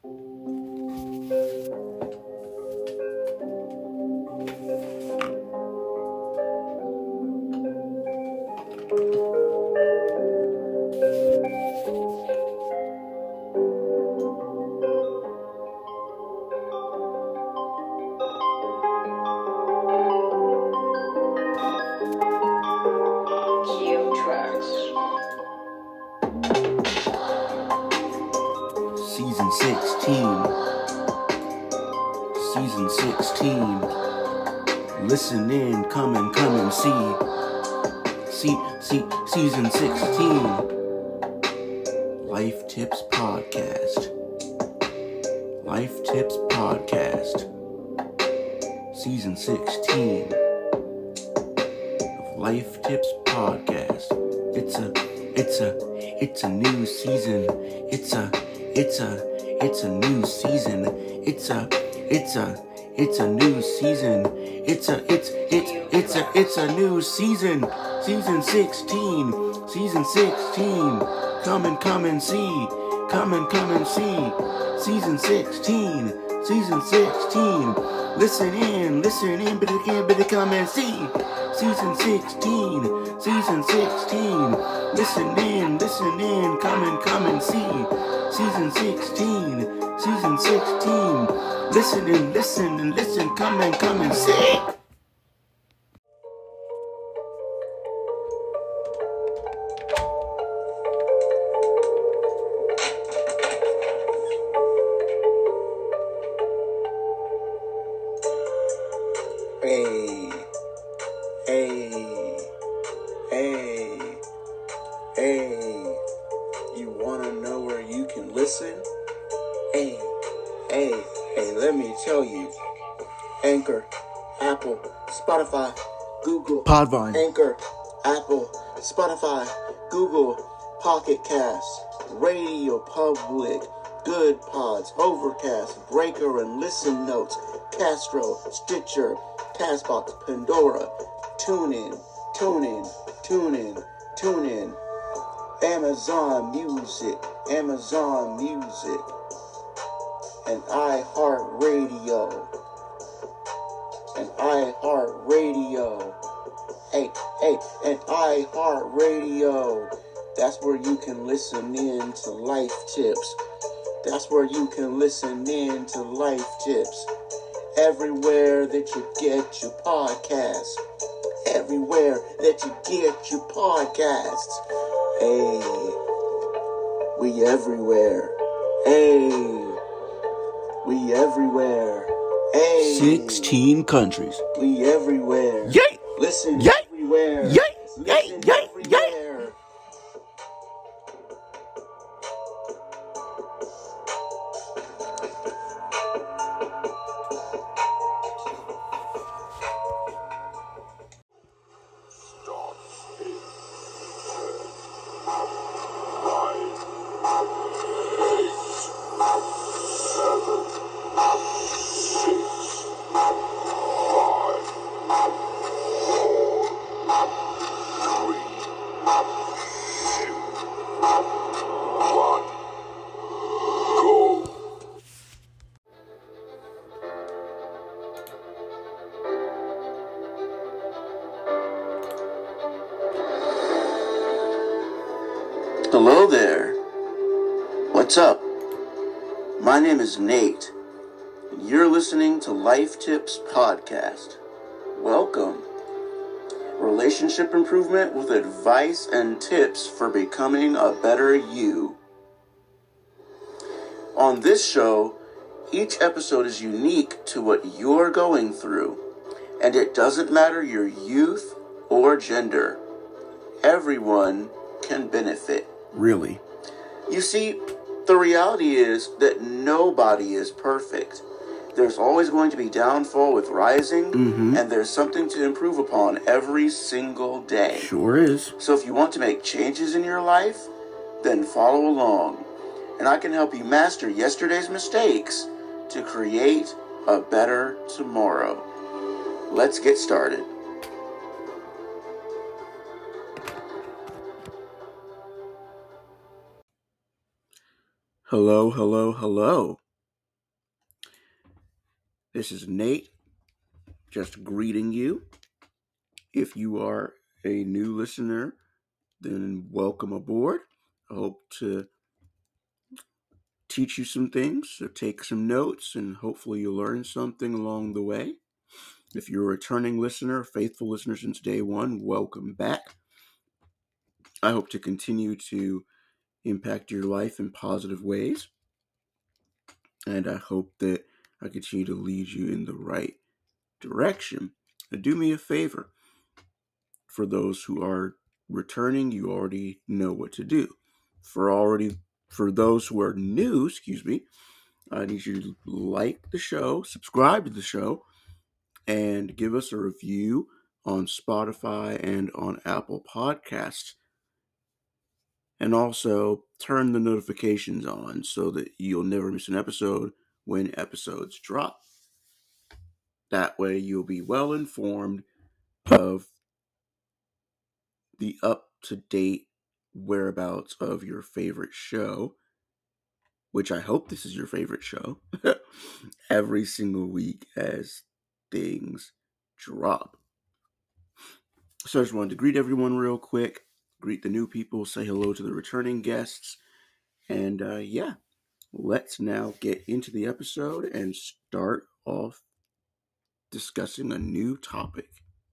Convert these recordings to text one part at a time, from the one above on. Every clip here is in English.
Season 16. Listen in, come and see. Season 16. Life Tips Podcast. Season 16 of Life Tips Podcast. It's a new season. It's a new season. It's a new season. It's a new season. Season 16. Come and see. Season 16. Listen in, better come and see. Season 16. Listen in, come and see. Season 16. Listen, come and see. Hey, you wanna know where you can listen? Hey, let me tell you. Anchor, Apple, Spotify, Google, Podvine, Anchor, Apple, Spotify, Google, Pocket Cast, Radio Public, Good Pods, Overcast, Breaker and Listen Notes, Castro, Stitcher, Castbox, Pandora, TuneIn, Amazon Music, and iHeartRadio. Hey, and iHeartRadio. That's where you can listen in to Life Tips. Everywhere that you get your podcasts. Hey, we everywhere. Hey, 16 countries. We everywhere. Yay! Listen Yay! everywhere. Yay! Listen everywhere. Hello there. What's up? My name is Nate, and you're listening to Life Tips Podcast. Welcome. Relationship improvement with advice and tips for becoming a better you. On this show, each episode is unique to what you're going through, and it doesn't matter your youth or gender. Everyone can benefit. Really? You see, the reality is that nobody is perfect. There's always going to be downfall with rising, and there's something to improve upon every single day. Sure is. So if you want to make changes in your life, then follow along. And I can help you master yesterday's mistakes to create a better tomorrow. Let's get started. Hello. This is Nate, just greeting you. If you are a new listener, then welcome aboard. I hope to teach you some things, so take some notes, and hopefully you'll learn something along the way. If you're a returning listener, faithful listener since day one, welcome back. I hope to continue to impact your life in positive ways, and I hope that I continue to lead you in the right direction. Now, do me a favor. For those who are returning, you already know what to do. For those who are new, I need you to like the show, subscribe to the show, and give us a review on Spotify and on Apple Podcasts. And also turn the notifications on so that you'll never miss an episode when episodes drop. That way you'll be well informed of the up-to-date whereabouts of your favorite show, which I hope this is your favorite show, every single week as things drop. So I just wanted to greet everyone real quick, greet the new people, say hello to the returning guests, and let's now get into the episode and start off discussing a new topic.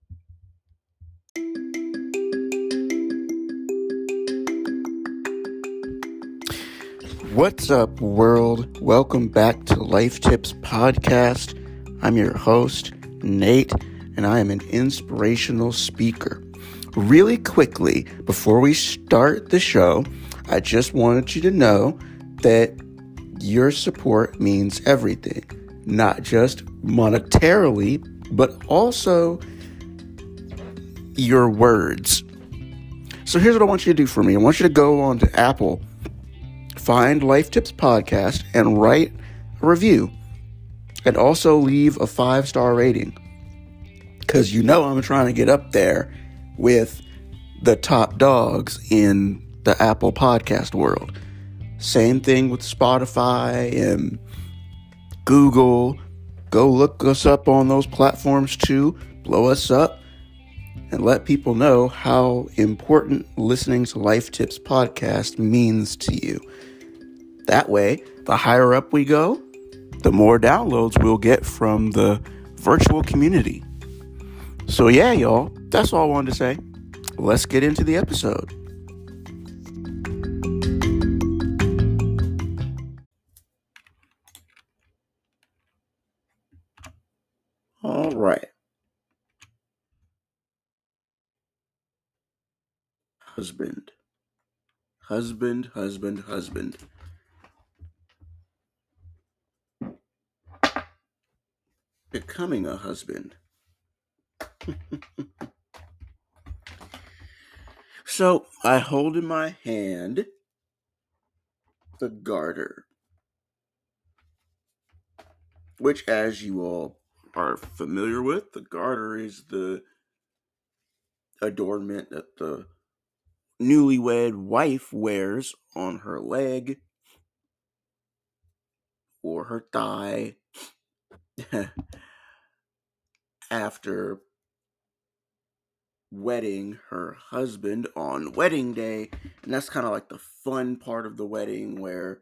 What's up, world? Welcome back to Life Tips Podcast. I'm your host, Nate, and I am an inspirational speaker. Really quickly, before we start the show, I just wanted you to know that your support means everything, not just monetarily, but also your words. So here's what I want you to do for me. I want you to go on to Apple, find Life Tips Podcast, and write a review. And also leave a 5-star rating. Because I'm trying to get up there with the top dogs in the Apple podcast world. Same thing with Spotify and Google. Go look us up on those platforms too. Blow us up. And let people know how important listening to Life Tips Podcast means to you. That way, the higher up we go, the more downloads we'll get from the virtual community. So yeah, y'all, that's all I wanted to say. Let's get into the episode. All right. Husband. Becoming a husband. So, I hold in my hand the garter, which, as you all are familiar with, the garter is the adornment that the newlywed wife wears on her leg or her thigh after wedding her husband on wedding day. And that's kind of like the fun part of the wedding where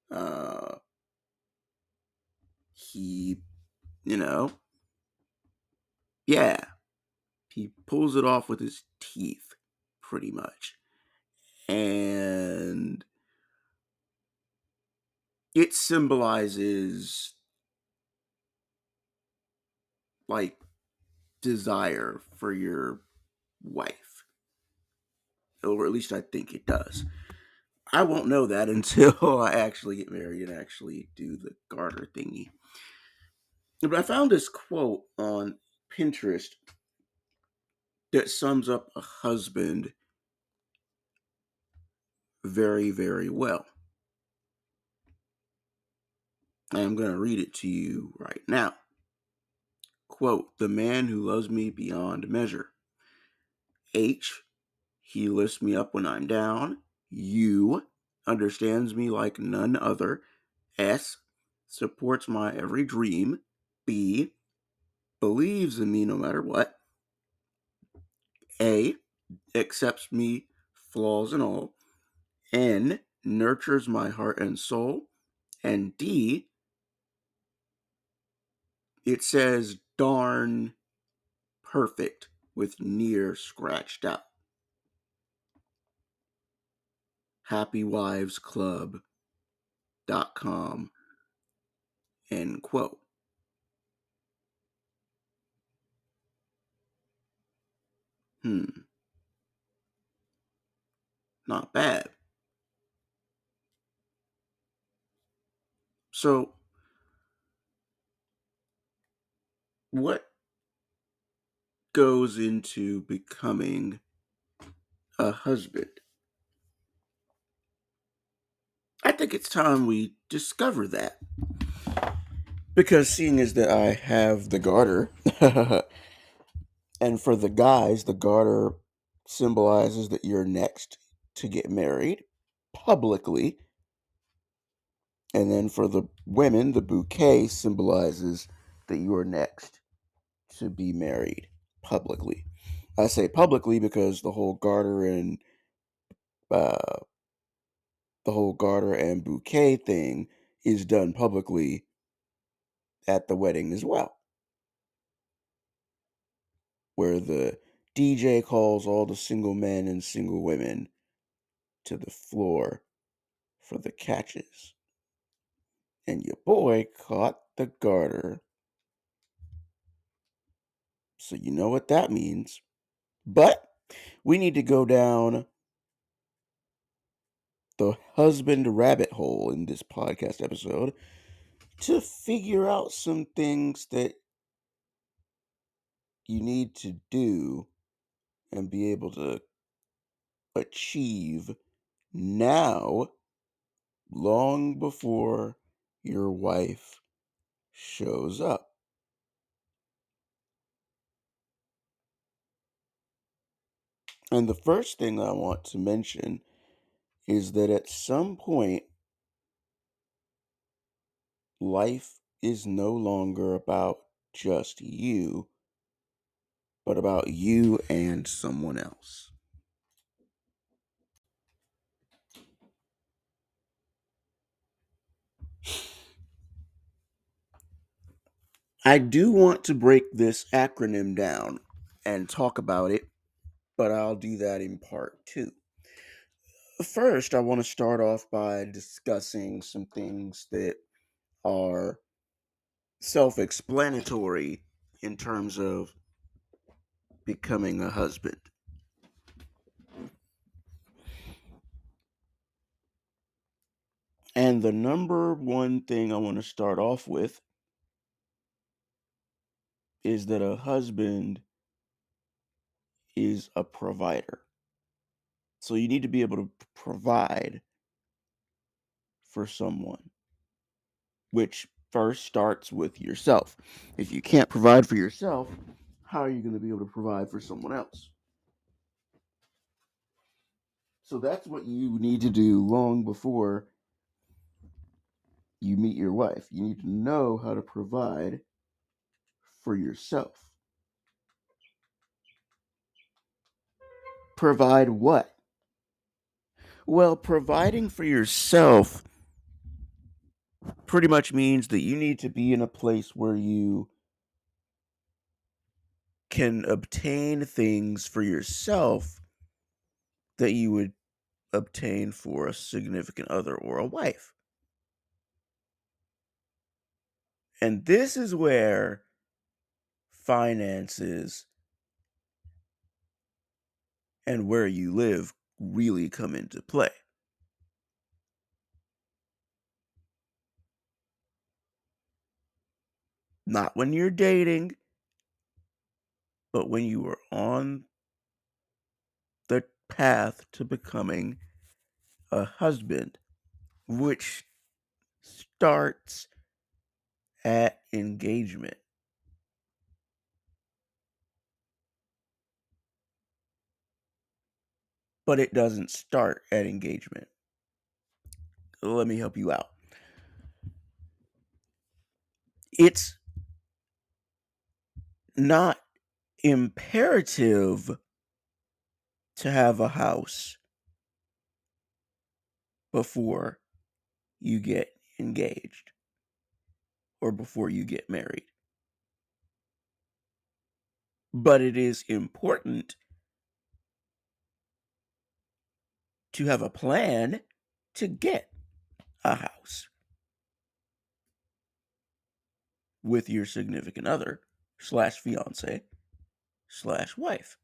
he he pulls it off with his teeth pretty much, and it symbolizes like desire for your wife, or at least I think it does. I won't know that until I actually get married and actually do the garter thingy. But I found this quote on Pinterest that sums up a husband very, very well. I am going to read it to you right now. Quote, "The man who loves me beyond measure. H, he lifts me up when I'm down. U, understands me like none other. S, supports my every dream. B, believes in me no matter what. A, accepts me, flaws and all. N, nurtures my heart and soul. And D, it says darn perfect with near scratched out. HappyWivesClub.com, end quote. Not bad. So, what goes into becoming a husband? I think it's time we discover that. Because seeing as that I have the garter, and for the guys, the garter symbolizes that you're next to get married publicly. And then for the women, the bouquet symbolizes that you are next to be married publicly. I say publicly because uh, the whole garter and bouquet thing is done publicly at the wedding as well, where the DJ calls all the single men and single women to the floor for the catches. And your boy caught the garter. So you know what that means. But we need to go down the husband rabbit hole in this podcast episode to figure out some things that you need to do and be able to achieve now, long before your wife shows up. And the first thing I want to mention is that at some point, life is no longer about just you, but about you and someone else. I do want to break this acronym down and talk about it, but I'll do that in part two. First, I want to start off by discussing some things that are self explanatory in terms of becoming a husband. And the number one thing I want to start off with is that a husband is a provider. So you need to be able to provide for someone, which first starts with yourself. If you can't provide for yourself, how are you going to be able to provide for someone else? So that's what you need to do long before you meet your wife. You need to know how to provide for yourself. Provide what? Well, providing for yourself pretty much means that you need to be in a place where you can obtain things for yourself that you would obtain for a significant other or a wife. And this is where finances and where you live really come into play. Not when you're dating, but when you are on the path to becoming a husband, which starts at engagement. But it doesn't start at engagement. Let me help you out. It's not imperative to have a house before you get engaged or before you get married. But it is important to have a plan to get a house with your significant other slash fiance slash wife.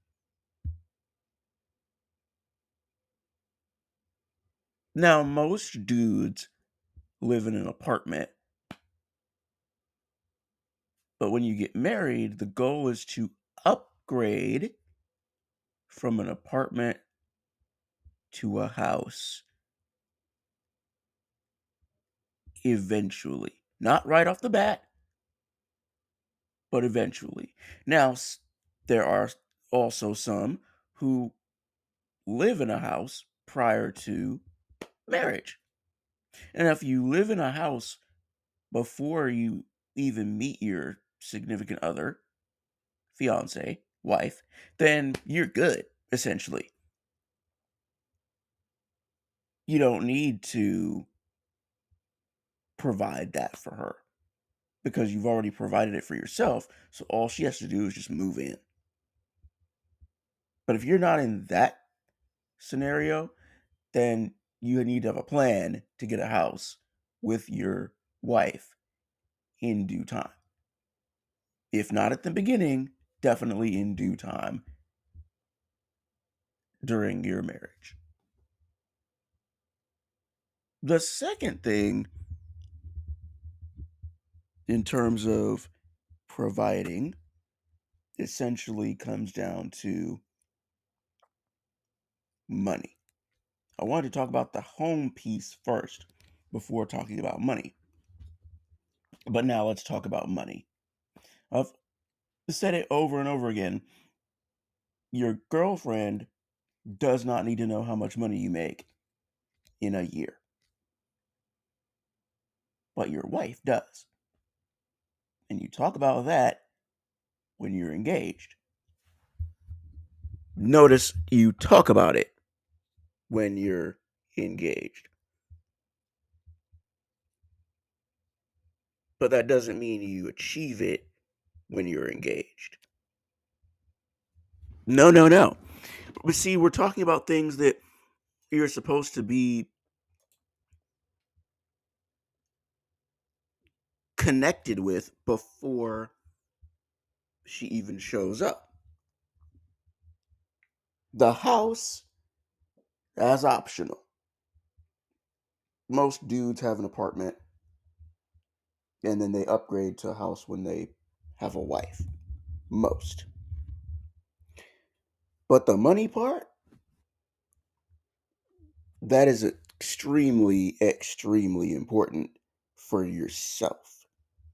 Now, most dudes live in an apartment, but when you get married, the goal is to upgrade from an apartment to a house eventually. Not right off the bat, but eventually. Now, there are also some who live in a house prior to marriage. And if you live in a house before you even meet your significant other, fiance, wife, then you're good, essentially. You don't need to provide that for her because you've already provided it for yourself. So all she has to do is just move in. But if you're not in that scenario, then you need to have a plan to get a house with your wife in due time. If not at the beginning, definitely in due time during your marriage. The second thing, in terms of providing, essentially comes down to money. I wanted to talk about the home piece first before talking about money. But now let's talk about money. I've said it over and over again. Your girlfriend does not need to know how much money you make in a year, but your wife does. And you talk about that when you're engaged. Notice you talk about it when you're engaged. But that doesn't mean you achieve it when you're engaged. No. But see, we're talking about things that you're supposed to be connected with before she even shows up. The house, that's optional. Most dudes have an apartment and then they upgrade to a house when they have a wife. Most. But the money part, that is extremely important for yourself.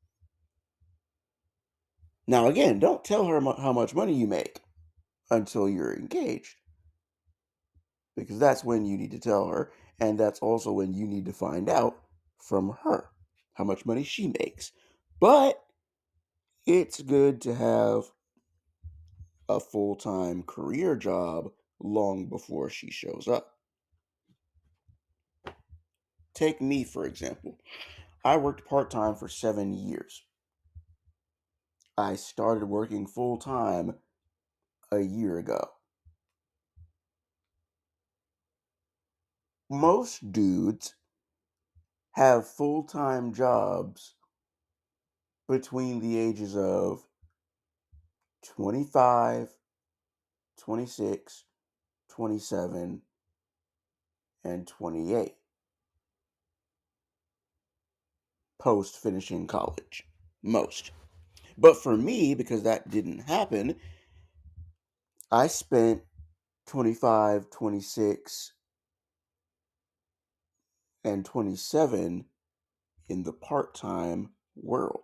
Now, again, don't tell her how much money you make until you're engaged, because that's when you need to tell her, and that's also when you need to find out from her how much money she makes. But it's good to have a full-time career job long before she shows up. Take me, for example. I worked part-time for 7 years. I started working full-time a year ago. Most dudes have full-time jobs between the ages of 25, 26, 27, and 28 post finishing college. Most. But for me, because that didn't happen, I spent 25, 26, and 27 in the part-time world.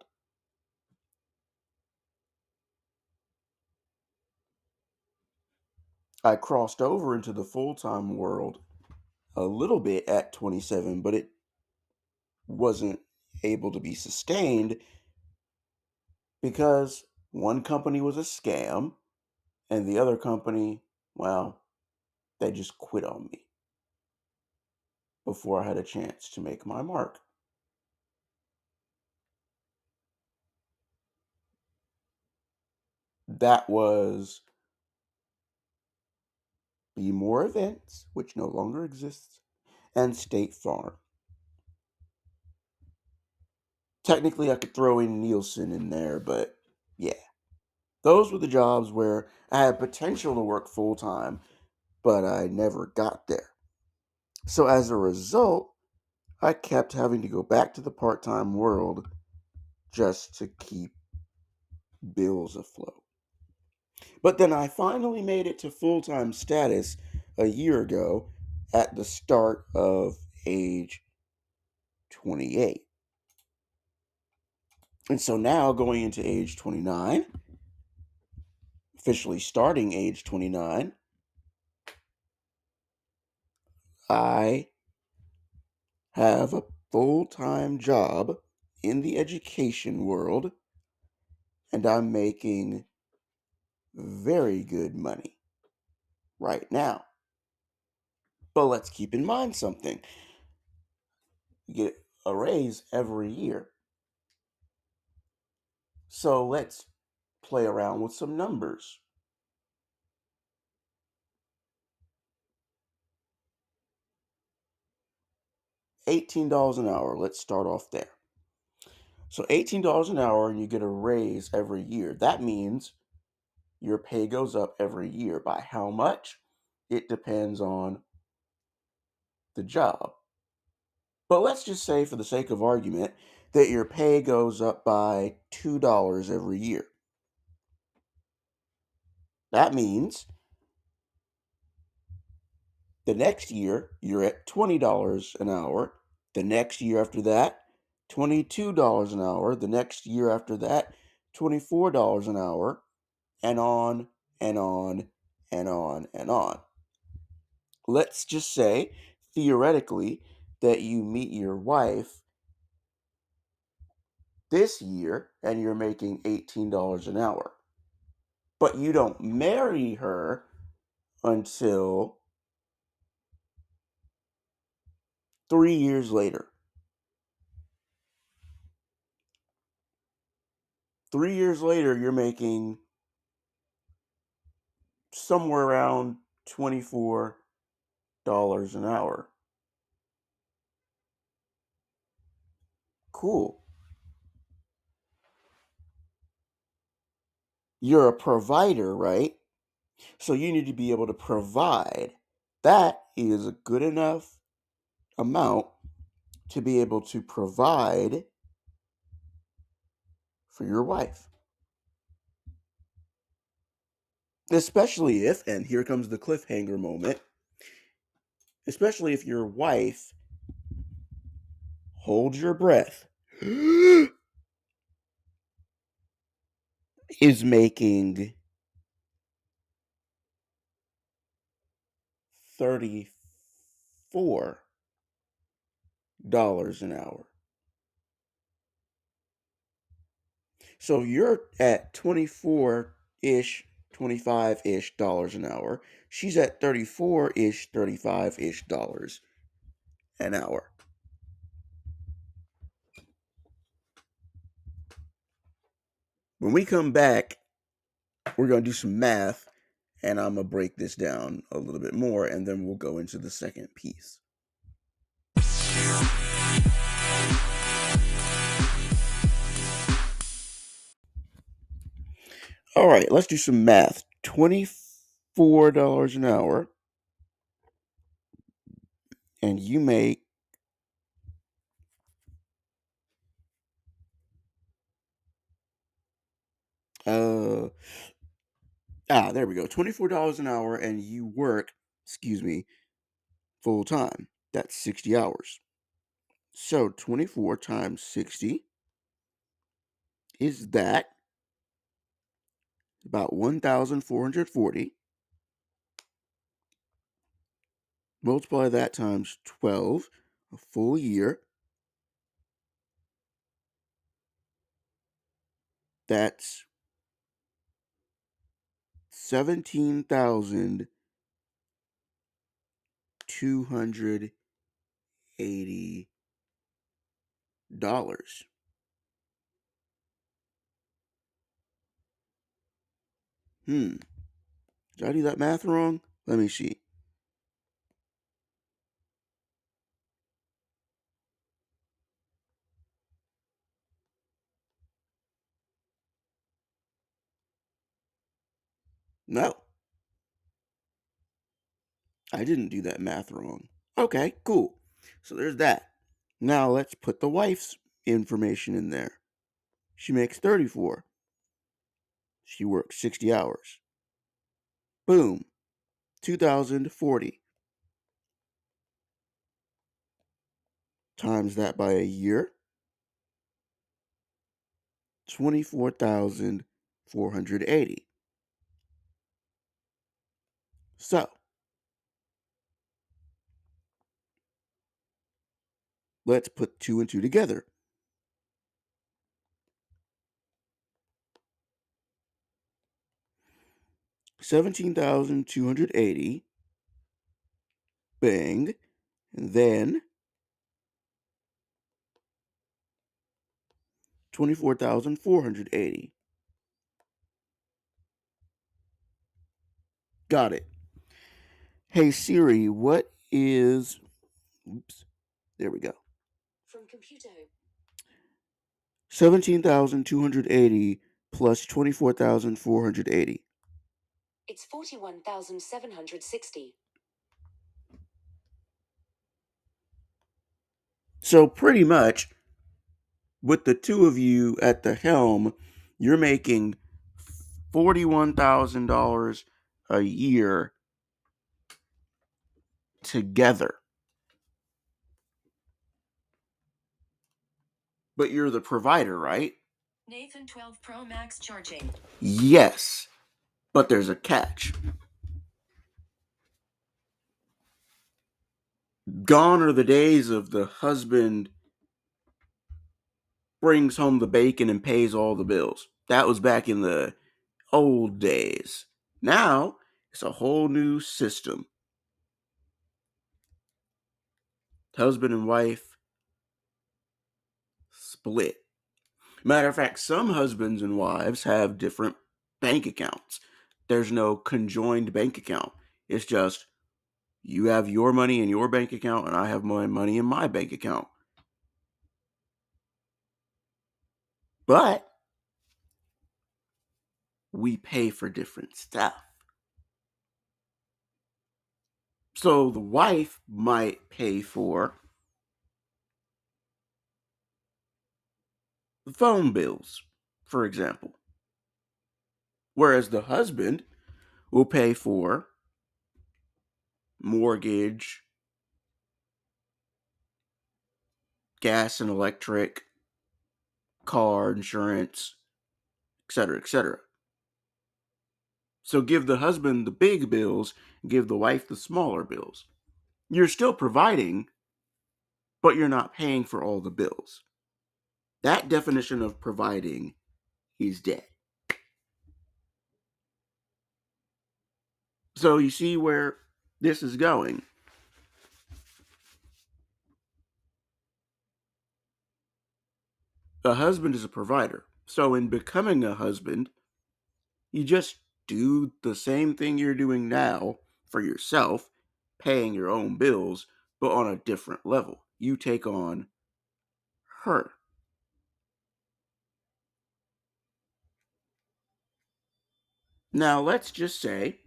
I crossed over into the full-time world a little bit at 27, but it wasn't able to be sustained because One company was a scam, and the other company, well, they just quit on me before I had a chance to make my mark. That was Be More Events, which no longer exists, and State Farm. Technically, I could throw in Nielsen in there, but yeah. Those were the jobs where I had potential to work full time, but I never got there. So as a result, I kept having to go back to the part time world just to keep bills afloat. But then I finally made it to full time status a year ago at the start of age 28. And so now going into age 29, officially starting age 29, I have a full time job in the education world and I'm making very good money right now. But let's keep in mind something. You get a raise every year. So let's play around with some numbers. $18 an hour. Let's start off there. So $18 an hour and you get a raise every year. That means your pay goes up every year. By how much? It depends on the job. But let's just say, for the sake of argument, that your pay goes up by $2 every year. That means the next year you're at $20 an hour. The next year after that, $22 an hour. The next year after that, $24 an hour, and on and on and on and on. Let's just say, theoretically, that you meet your wife this year and you're making $18 an hour. But you don't marry her until 3 years later. 3 years later, you're making somewhere around $24 an hour. Cool. You're a provider, right? So you need to be able to provide. That is a good enough amount to be able to provide for your wife. Especially if, and here comes the cliffhanger moment, especially if your wife, hold your breath, is making $34 an hour. So you're at 24-ish, 25-ish dollars an hour. She's at 34-ish, 35-ish dollars an hour. When we come back, we're going to do some math and I'm going to break this down a little bit more and then we'll go into the second piece. All right, let's do some math. $24 an hour, and you make there we go. $24 an hour, and you work, full time. That's 60 hours. So 24 times 60 is that about 1,440. Multiply that times 12, a full year. That's $17,280. Did I do that math wrong? Let me see. No, I didn't do that math wrong. Okay, cool. So there's that. Now let's put the wife's information in there. She makes 34. She works 60 hours. Boom. 2,040. Times that by a year. 24,480. So, let's put 2 and 2 together. $17,280. Bang. And then 24,480. Got it. Hey Siri, what is... Oops. There we go. From computer. 17,280 plus 24,480. It's 41,760. So pretty much, with the two of you at the helm, you're making $41,000 a year together. But you're the provider, right? Nathan 12 Pro Max charging. Yes, but there's a catch. Gone are the days of the husband brings home the bacon and pays all the bills. That was back in the old days. Now, it's a whole new system. Husband and wife split. Matter of fact, some husbands and wives have different bank accounts. There's no conjoined bank account. It's just you have your money in your bank account and I have my money in my bank account. But we pay for different stuff. So the wife might pay for the phone bills, for example. Whereas the husband will pay for mortgage, gas and electric, car insurance, etc., etc. So give the husband the big bills, give the wife the smaller bills. You're still providing, but you're not paying for all the bills. That definition of providing is dead. So you see where this is going. A husband is a provider. So in becoming a husband, you just do the same thing you're doing now for yourself, paying your own bills, but on a different level. You take on her. Now, let's just say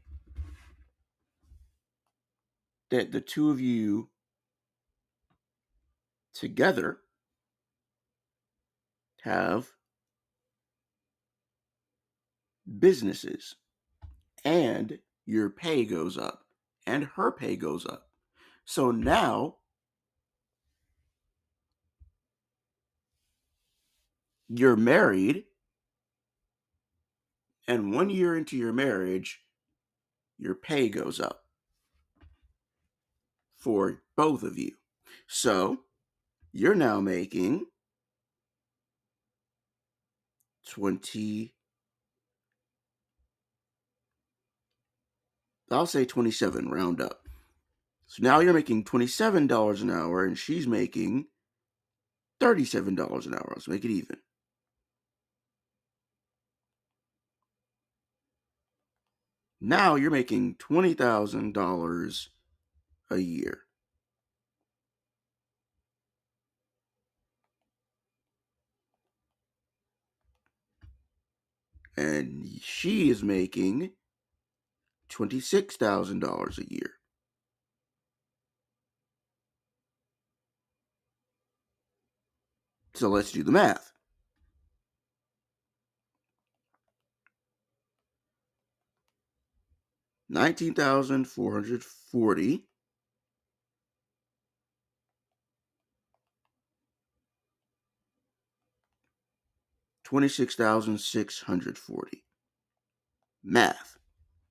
that the two of you together have businesses and your pay goes up and her pay goes up. So now you're married, and 1 year into your marriage, your pay goes up for both of you. So you're now making 20 I'll say 27, round up. So now you're making $27 an hour and she's making $37 an hour. Let's make it even. Now you're making $20,000 a year. And she is making $26,000 a year. So let's do the math. $19,440 $26,640. Math.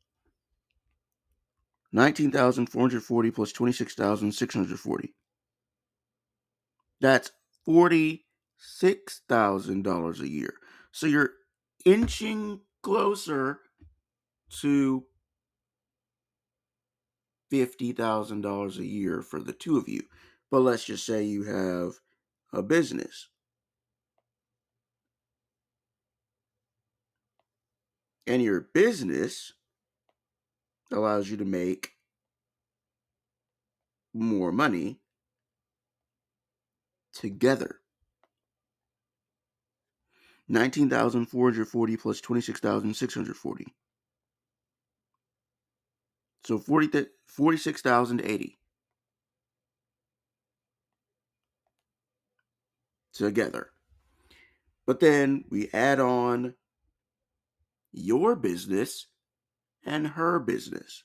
19,440 plus 26,640. That's $46,000 a year. So you're inching closer to $50,000 a year for the two of you. But let's just say you have a business. And your business allows you to make more money together. 19,440 plus 26,640. So 46,080 together. But then we add on your business and her business.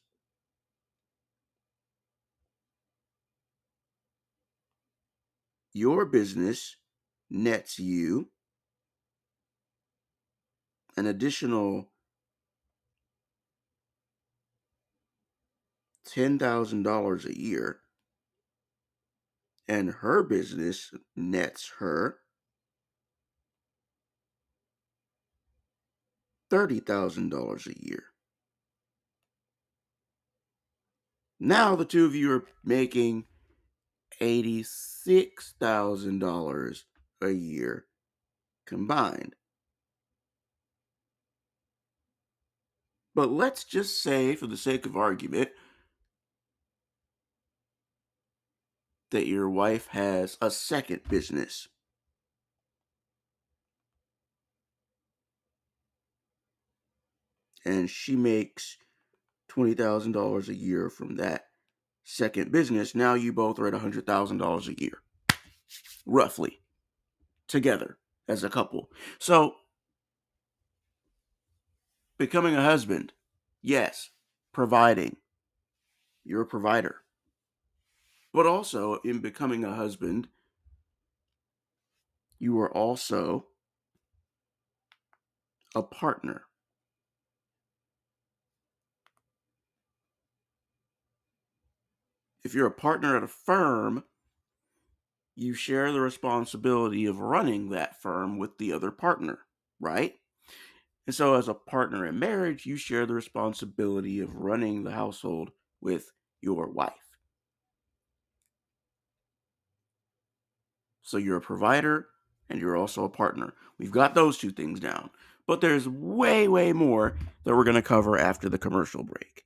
Your business nets you an additional $10,000 a year, and her business nets her $30,000 a year. Now the two of you are making $86,000 a year combined. But let's just say, for the sake of argument, that your wife has a second business. And she makes $20,000 a year from that second business. Now you both are at $100,000 a year, roughly, together as a couple. So, becoming a husband, yes, providing. You're a provider. But also, in becoming a husband, you are also a partner. If you're a partner at a firm, you share the responsibility of running that firm with the other partner, right? And so as a partner in marriage, you share the responsibility of running the household with your wife. So you're a provider and you're also a partner. We've got those two things down. But there's way, way more that we're going to cover after the commercial break.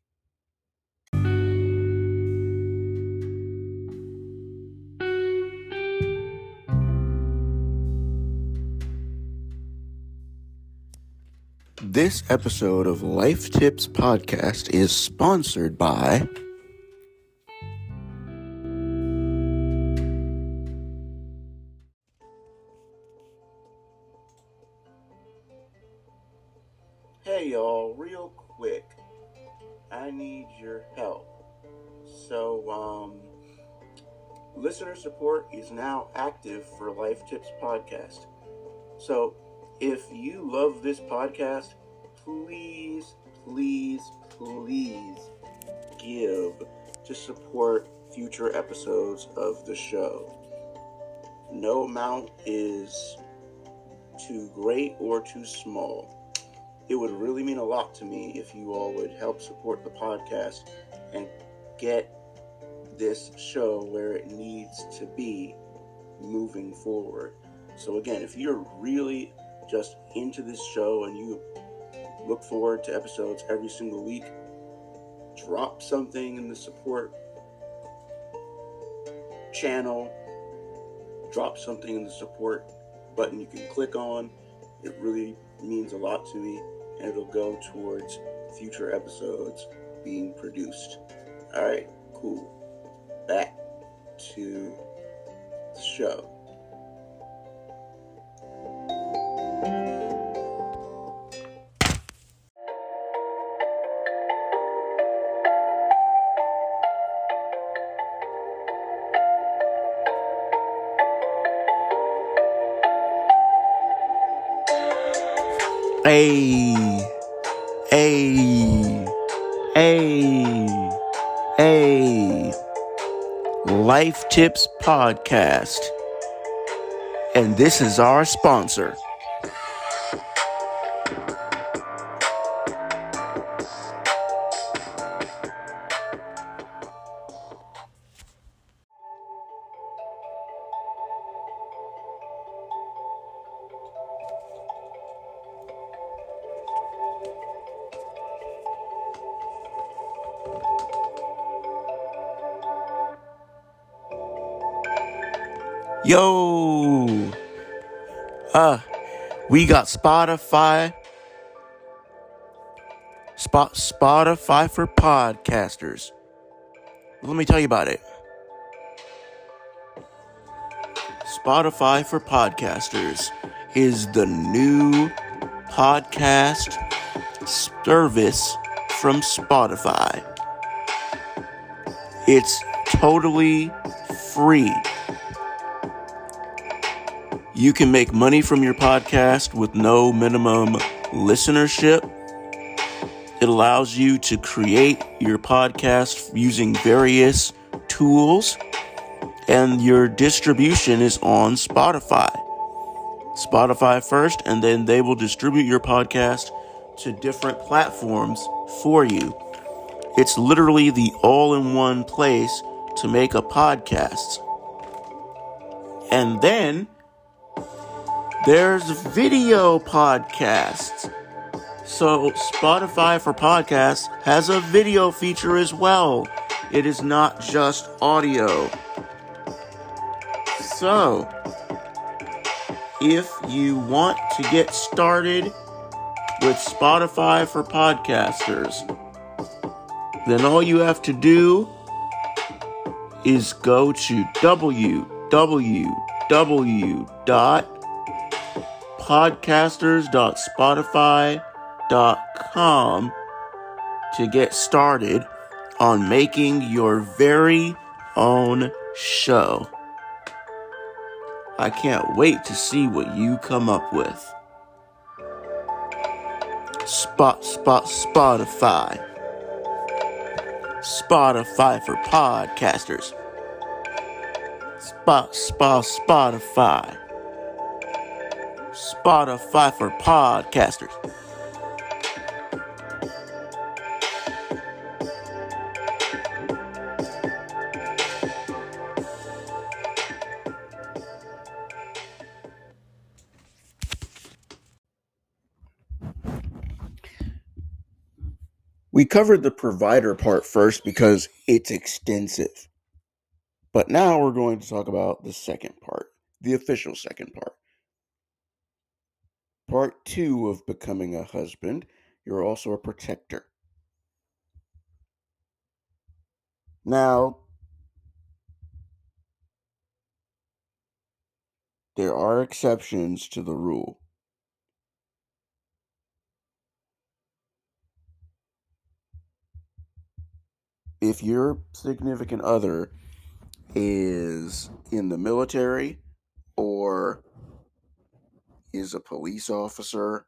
This episode of Life Tips Podcast is sponsored by Hey y'all, real quick, I need your help. So, listener support is now active for Life Tips Podcast. So, if you love this podcast, please, please, please give to support future episodes of the show. No amount is too great or too small. it would really mean a lot to me if you all would help support the podcast and get this show where it needs to be moving forward. So again, if you're really just into this show and you look forward to episodes every single week, drop something in the support channel, drop something in the support button you can click on. It really means a lot to me, and it'll go towards future episodes being produced. Alright, cool. Back to the show. Hey, Life Tips Podcast. And this is our sponsor. Yo, we got Spotify for podcasters. Let me tell you about it. Spotify for podcasters is the new podcast service from Spotify. It's totally free. You can make money from your podcast with no minimum listenership. It allows you to create your podcast using various tools, and your distribution is on Spotify. Spotify first, and then they will distribute your podcast to different platforms for you. It's literally the all-in-one place to make a podcast. And then there's video podcasts. So Spotify for podcasts has a video feature as well. It is not just audio. So, if you want to get started with Spotify for podcasters, then all you have to do is go to www.podcasters.spotify.com to get started on making your very own show. I can't wait to see what you come up with. Spotify. Spotify for podcasters. Spotify. Spotify for podcasters. We covered the provider part first because it's extensive. But now we're going to talk about the second part, the official second part. Part 2 of becoming a husband, you're also a protector. Now, there are exceptions to the rule. If your significant other is in the military or is a police officer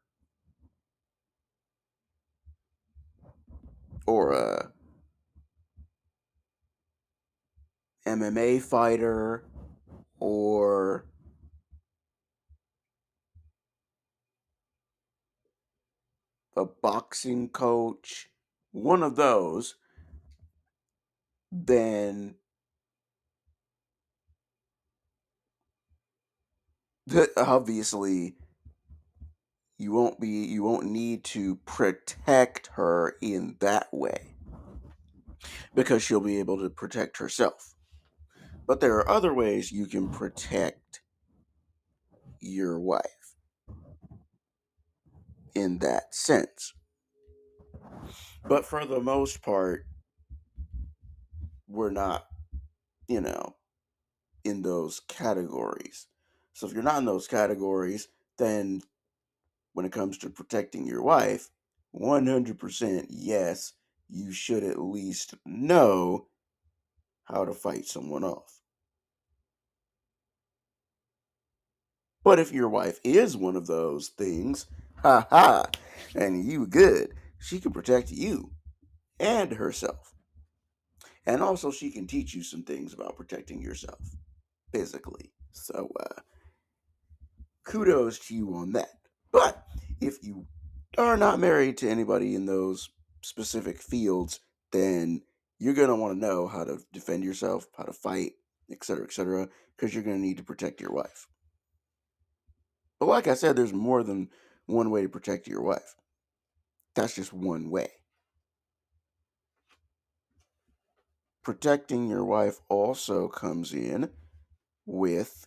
or a MMA fighter or a boxing coach, one of those, then obviously you won't need to protect her in that way because she'll be able to protect herself. But there are other ways you can protect your wife in that sense. But for the most part, we're not, in those categories. So if you're not in those categories, then when it comes to protecting your wife, 100% yes, you should at least know how to fight someone off. But if your wife is one of those things, and you good, she can protect you and herself. And also she can teach you some things about protecting yourself physically. So kudos to you on that. But if you are not married to anybody in those specific fields, then you're going to want to know how to defend yourself, how to fight, etc., because you're going to need to protect your wife. But like I said, there's more than one way to protect your wife. That's just one way. Protecting your wife also comes in with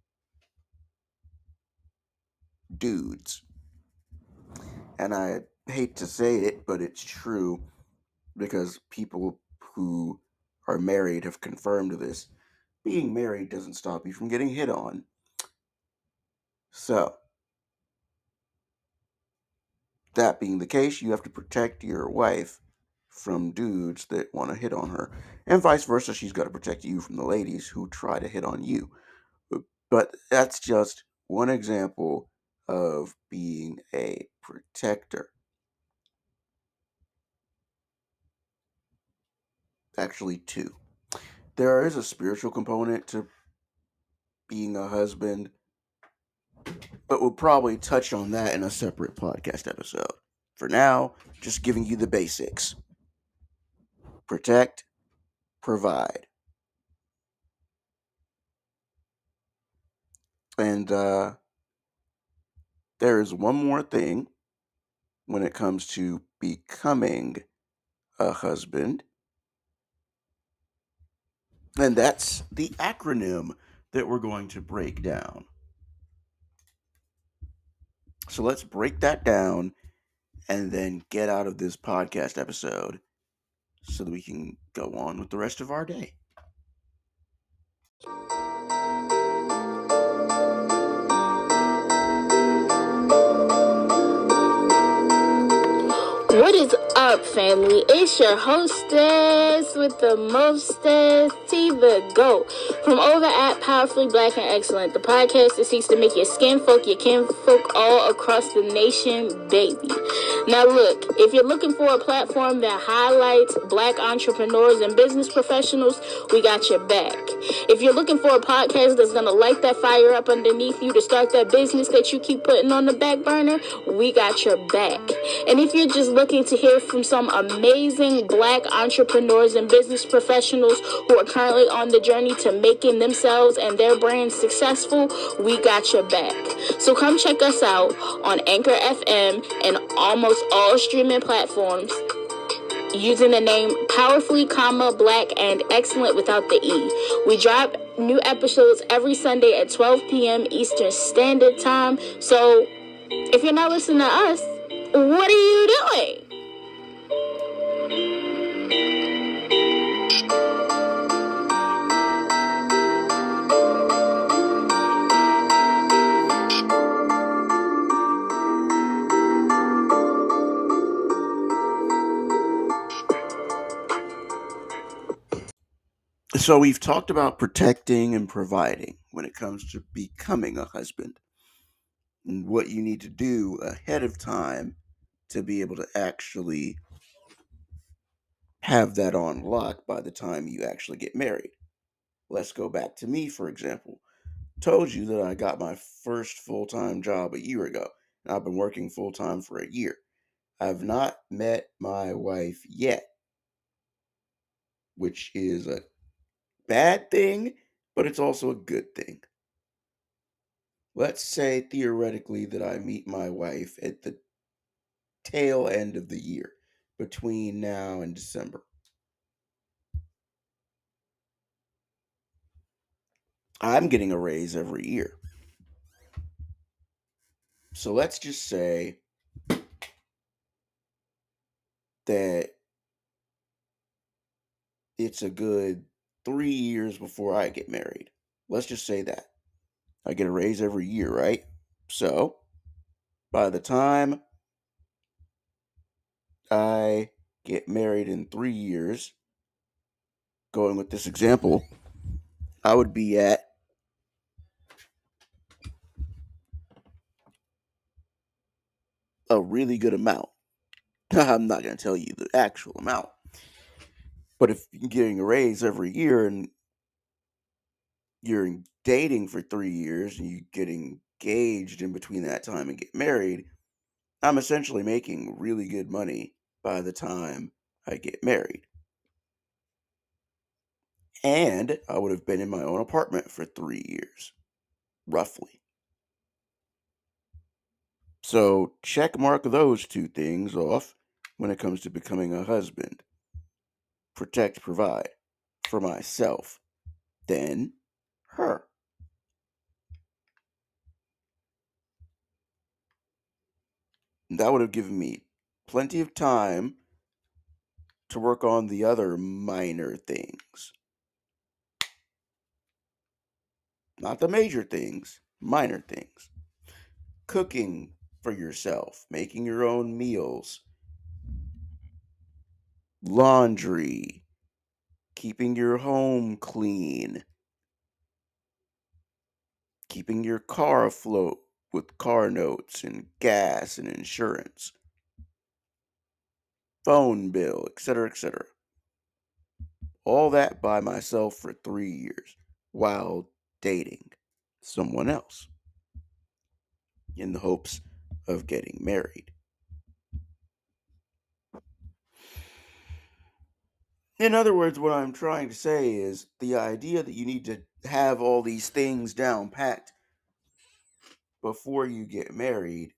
dudes. And I hate to say it, but it's true because people who are married have confirmed this. Being married doesn't stop you from getting hit on. So, that being the case, you have to protect your wife from dudes that want to hit on her. And vice versa, she's got to protect you from the ladies who try to hit on you. But that's just one example of being a protector. Actually, two. There is a spiritual component to being a husband, but we'll probably touch on that in a separate podcast episode. For now, just giving you the basics. Protect, provide. And there is one more thing when it comes to becoming a husband, and that's the acronym that we're going to break down. So let's break that down and then get out of this podcast episode so that we can go on with the rest of our day. What is up, family? It's your hostess with the mostest, T the GOAT, from over at Powerfully Black and Excellent, the podcast that seeks to make your skin folk, your kin folk all across the nation, baby. Now look, if you're looking for a platform that highlights black entrepreneurs and business professionals, we got your back. If you're looking for a podcast that's going to light that fire up underneath you to start that business that you keep putting on the back burner, we got your back. And if you're just looking to hear from some amazing black entrepreneurs and business professionals who are currently on the journey to making themselves and their brands successful, we got your back. So come check us out on Anchor FM and almost all streaming platforms using the name Powerfully, Black and Excellent without the E. We drop new episodes every Sunday at 12 p.m. Eastern Standard Time. So if you're not listening to us, what are you doing? So we've talked about protecting and providing when it comes to becoming a husband and what you need to do ahead of time to be able to actually have that on lock by the time you actually get married. Let's go back to me, for example. Told you that I got my first full-time job a year ago, and I've been working full-time for a year. I've not met my wife yet, which is a bad thing, but it's also a good thing. Let's say theoretically that I meet my wife at the tail end of the year, between now and December. I'm getting a raise every year. So let's just say that it's a good 3 years before I get married. Let's just say that. I get a raise every year, right? So by the time I get married in 3 years, going with this example, I would be at a really good amount. I'm not going to tell you the actual amount. But if you're getting a raise every year and you're dating for 3 years and you get engaged in between that time and get married, I'm essentially making really good money by the time I get married. And I would have been in my own apartment for 3 years, roughly. So check mark those two things off when it comes to becoming a husband. Protect, provide for myself, then her. That would have given me plenty of time to work on the other minor things. Not the major things, minor things. Cooking for yourself, making your own meals, laundry, keeping your home clean, keeping your car afloat with car notes and gas and insurance, phone bill, etc., etc. All that by myself for 3 years while dating someone else in the hopes of getting married. In other words, what I'm trying to say is the idea that you need to have all these things down packed before you get married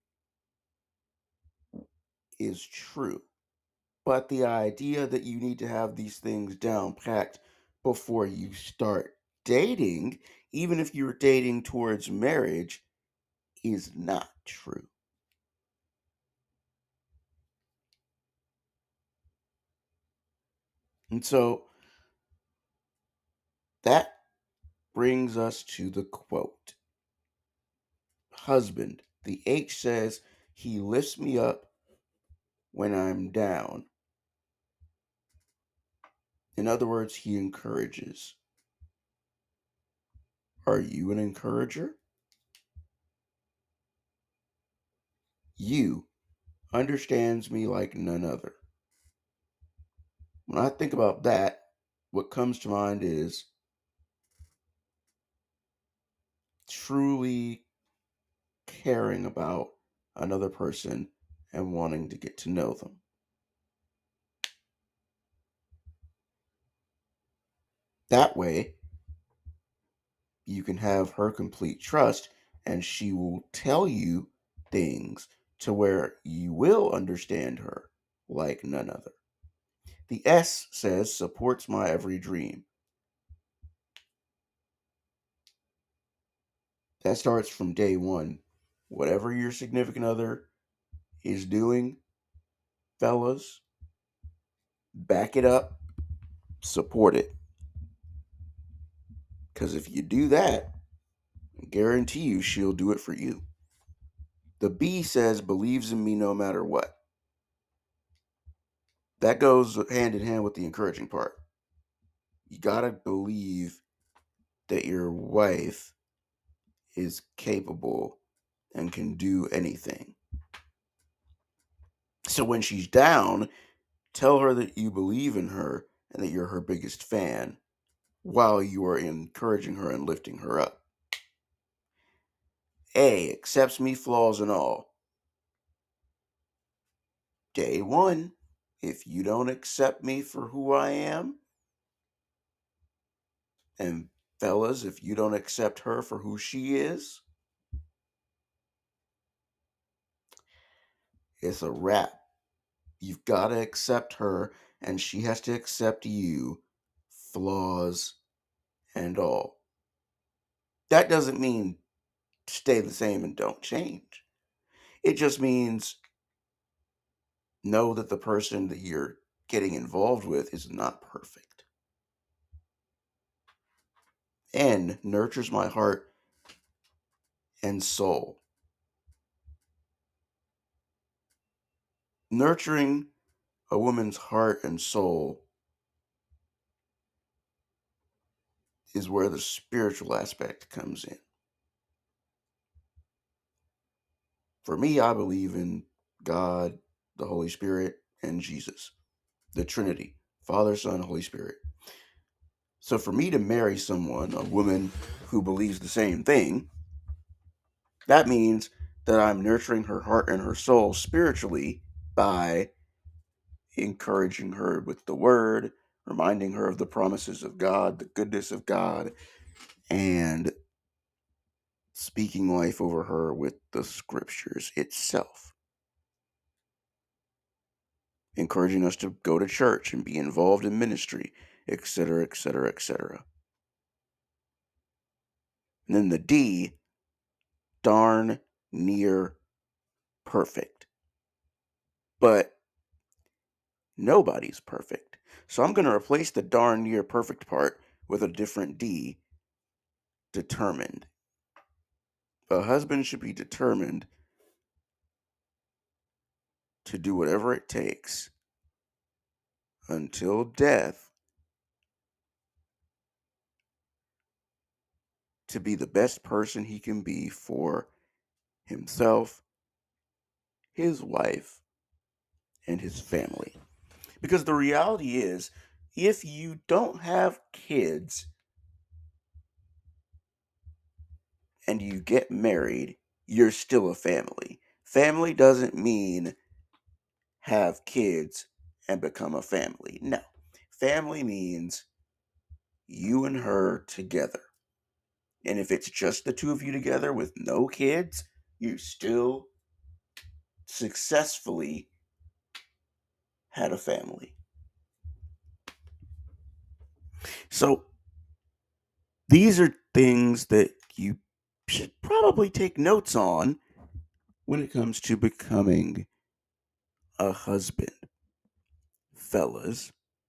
is true. But the idea that you need to have these things down packed before you start dating, even if you're dating towards marriage, is not true. And so that brings us to the quote. Husband, the H says, he lifts me up when I'm down. In other words, he encourages. Are you an encourager? You understands me like none other. When I think about that, what comes to mind is truly caring about another person and wanting to get to know them. That way, you can have her complete trust and she will tell you things to where you will understand her like none other. The S says supports my every dream. That starts from day one. Whatever your significant other is doing, fellas, back it up, support it. Because if you do that, I guarantee you she'll do it for you. The B says believes in me no matter what. That goes hand in hand with the encouraging part. You gotta believe that your wife is capable and can do anything. So when she's down, tell her that you believe in her and that you're her biggest fan while you are encouraging her and lifting her up. A accepts me flaws and all. day one, if you don't accept me for who I am, and fellas, if you don't accept her for who she is, it's a wrap. You've got to accept her, and she has to accept you, flaws and all. That doesn't mean stay the same and don't change. It just means know that the person that you're getting involved with is not perfect. And nurtures my heart and soul. Nurturing a woman's heart and soul is where the spiritual aspect comes in. For me, I believe in God, the Holy Spirit, and Jesus, the Trinity, Father, Son, Holy Spirit. So for me to marry someone, a woman who believes the same thing, that means that I'm nurturing her heart and her soul spiritually by encouraging her with the word, reminding her of the promises of God, the goodness of God, and speaking life over her with the scriptures itself. Encouraging us to go to church and be involved in ministry, etc., etc., etc. And then the D, darn near perfect. But nobody's perfect. So I'm going to replace the darn near perfect part with a different D, determined. A husband should be determined to do whatever it takes until death to be the best person he can be for himself, his wife, and his family. Because the reality is, if you don't have kids and you get married, you're still a family. Family doesn't mean have kids and become a family. No. Family means you and her together. And if it's just the two of you together with no kids, you still successfully had a family. So these are things that you should probably take notes on when it comes to becoming a husband. Fellas,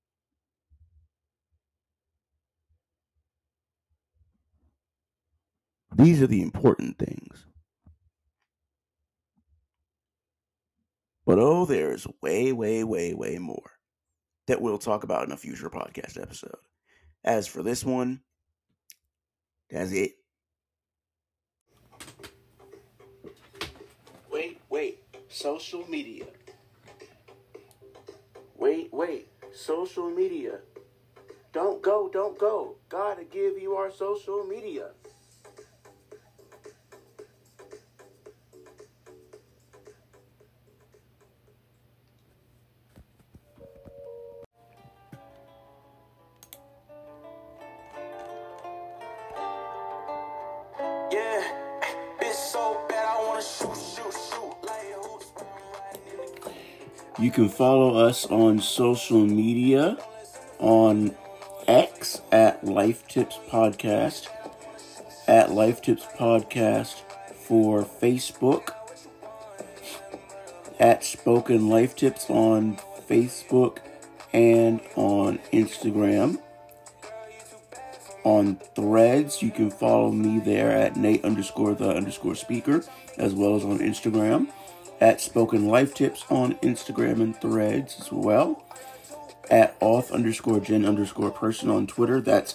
these are the important things. But oh, there's way, way, way, way more that we'll talk about in a future podcast episode. As for this one, that's it. Wait, social media. Wait, social media. Don't go. Gotta give you our social media. Yeah, it's so bad I wanna shoot. You can follow us on social media on X at Life Tips Podcast, at Life Tips Podcast for Facebook, at Spoken Life Tips on Facebook and on Instagram. On Threads, you can follow me there at Nate_the_speaker, as well as on Instagram, at Spoken Life Tips on Instagram and Threads as well, at auth_gen_person on Twitter, that's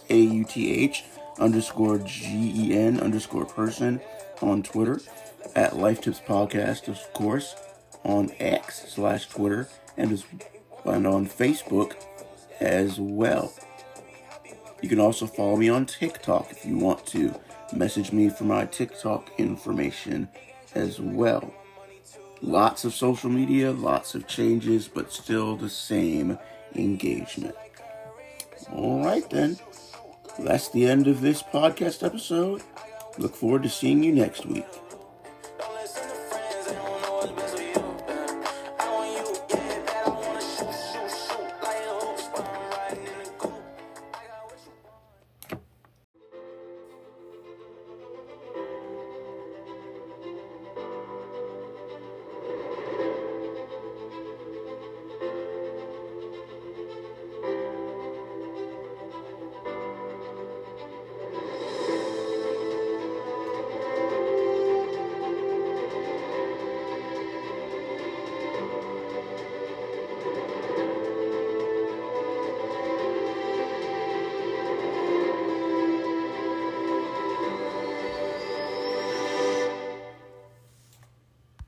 AUTH_GEN_person on Twitter, at Life Tips Podcast, of course, on X/Twitter, and on Facebook as well. You can also follow me on TikTok if you want to. Message me for my TikTok information as well. Lots of social media, lots of changes, but still the same engagement. All right, then. That's the end of this podcast episode. Look forward to seeing you next week.